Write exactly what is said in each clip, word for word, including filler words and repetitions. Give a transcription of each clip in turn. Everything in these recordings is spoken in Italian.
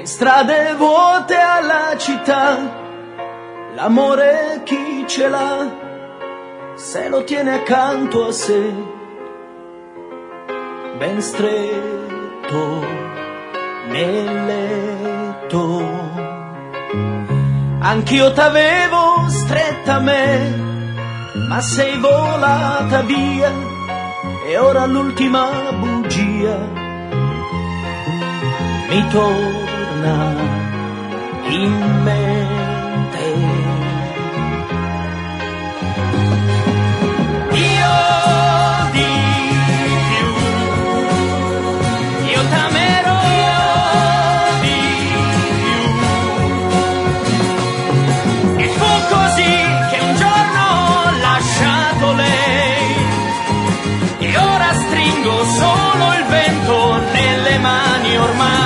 strade vuote alla città, l'amore chi ce l'ha, se lo tiene accanto a sé, ben stretto nel letto. Anch'io t'avevo stretta a me, ma sei volata via, e ora l'ultima bugia mi torna in mente. Io di più, io t'amerò di più. E fu così che un giorno ho lasciato lei, e ora stringo solo il vento nelle mani ormai.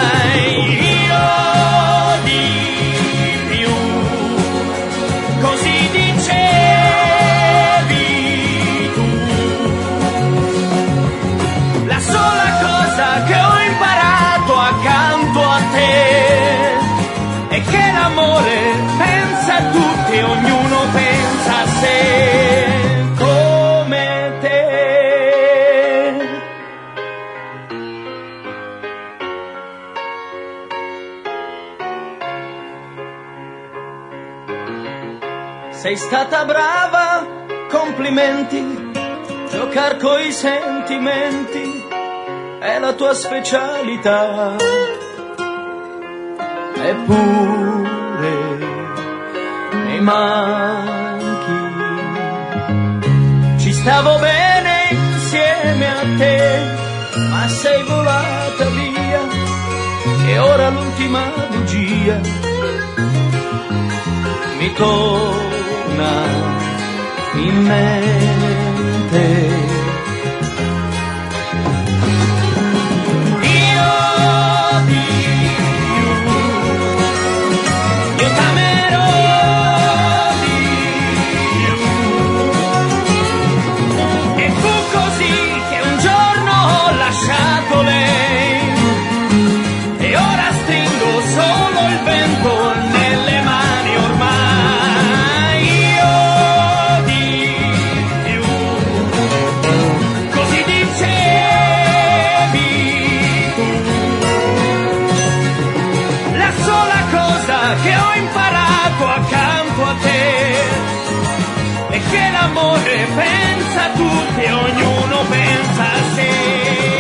E che l'amore pensa a tutti e ognuno pensa a sé, come te. Sei stata brava, complimenti, giocar coi sentimenti è la tua specialità. Eppure mi manchi, ci stavo bene insieme a te, ma sei volata via, e ora l'ultima bugia mi torna in mente. E che l'amore pensa a tutti e ognuno pensa a sé.